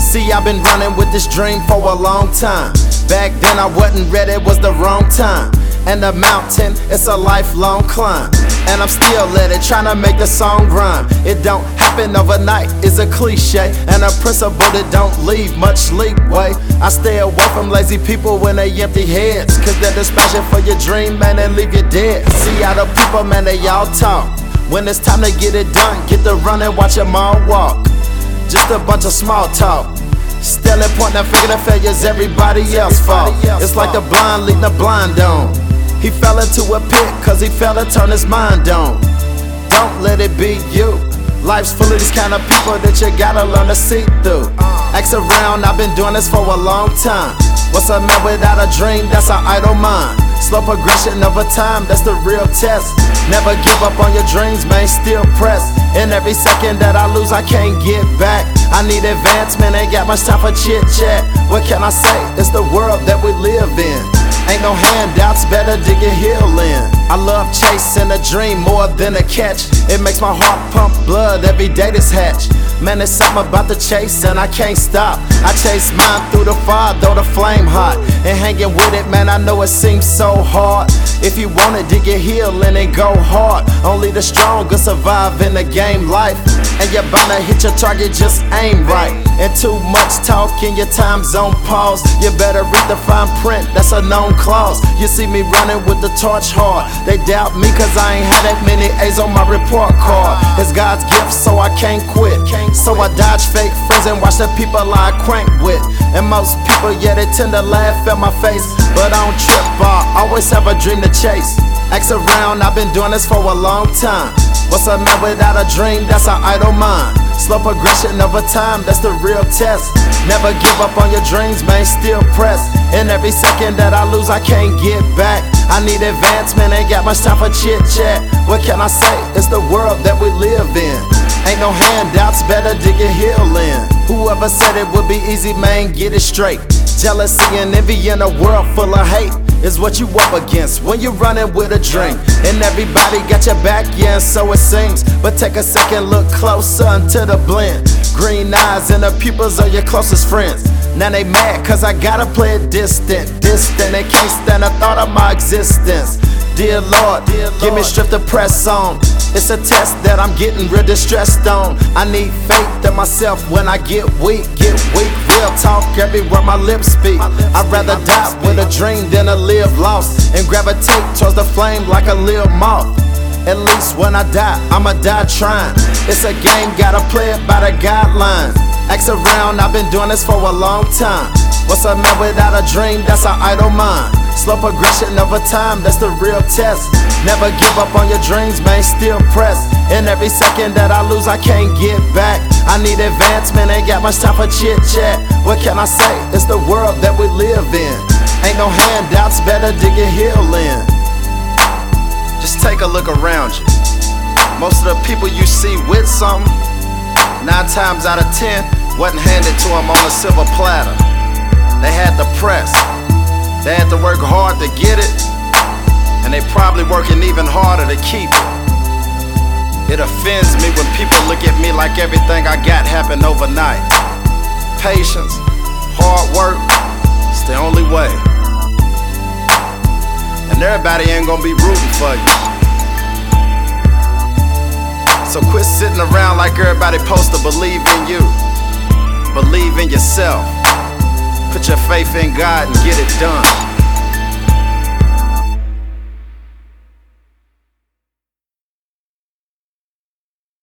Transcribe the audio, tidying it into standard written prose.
See, I've been running with this dream for a long time. Back then I wasn't ready, it was the wrong time. And the mountain, it's a lifelong climb. And I'm still at it, trying to make the song rhyme. It don't happen overnight, it's a cliche, and a principle that don't leave much leeway. I stay away from lazy people when they empty heads, cause they're dispassion for your dream, man, they leave you dead. See how the people, man, they all talk. When it's time to get it done, get the run and watch them all walk. Just a bunch of small talk. Still at point, that figure that failure's everybody else's fault. It's like the blind leading the blind on. He fell into a pit cause he failed to turn his mind on. Don't let it be you. Life's full of these kind of people that you gotta learn to see through. Ask around, I've been doing this for a long time. What's a man without a dream? That's an idle mind. Slow progression over time, that's the real test. Never give up on your dreams, man, still press. And every second that I lose, I can't get back. I need advancement, ain't got much time for chit chat. What can I say? It's the world that we live in. Ain't no handouts, better dig your heel in. I love chasing a dream more than a catch. It makes my heart pump blood every day this hatch. Man, there's something about the chase and I can't stop. I chase mine through the fire, though the flame hot. And hanging with it, man, I know it seems so hard. If you want it, dig your heel in and go hard. Only the strong can survive in the game life. And you're bound to hit your target, just aim right. And too much talk in your time zone pause. You better read the fine print, that's a known clause. You see me running with the torch hard. They doubt me cause I ain't had that many A's on my report card. It's God's gift so I can't quit. So I dodge fake friends and watch the people I crank with. And most people, yeah, they tend to laugh at my face, but I don't trip, I always have a dream to chase. Ask around, I've been doing this for a long time. What's a man without a dream? That's an idle mind. Slow progression over time, that's the real test. Never give up on your dreams, man, still press. And every second that I lose, I can't get back. I need advancement, ain't got much time for chit chat. What can I say? It's the world that we live in. Ain't no handouts, better dig your heel in. Whoever said it would be easy, man, get it straight. Jealousy and envy in a world full of hate is what you up against when you're running with a dream. And everybody got your back, yeah, and so it seems. But take a second, look closer into the blend. Green eyes and the pupils are your closest friends. Now they mad cause I gotta play it distant. They can't stand the thought of my existence. Dear Lord, give me strength to press on. It's a test that I'm getting real distressed on. I need faith in myself when I get weak. Real talk everywhere my lips speak. I'd rather die with a dream than to live lost, and gravitate towards the flame like a little moth. At least when I die, I'ma die trying. It's a game, gotta play it by the guidelines. Ask around, I've been doing this for a long time. What's a man without a dream? That's an idle mind. Slow progression over time, that's the real test. Never give up on your dreams, man, still press. And every second that I lose, I can't get back. I need advancement, ain't got much time for chit chat. What can I say? It's the world that we live in. Ain't no handouts, better dig your heel in. Just take a look around you. Most of the people you see with something, 9 times out of 10, wasn't handed to them on a silver platter. They had to press. They had to work hard to get it, and they probably working even harder to keep it. It offends me when people look at me like everything I got happened overnight. Patience, hard work, it's the only way. And everybody ain't gonna be rooting for you. So quit sitting around like everybody supposed to believe in you. Believe in yourself. Put your faith in God and get it done.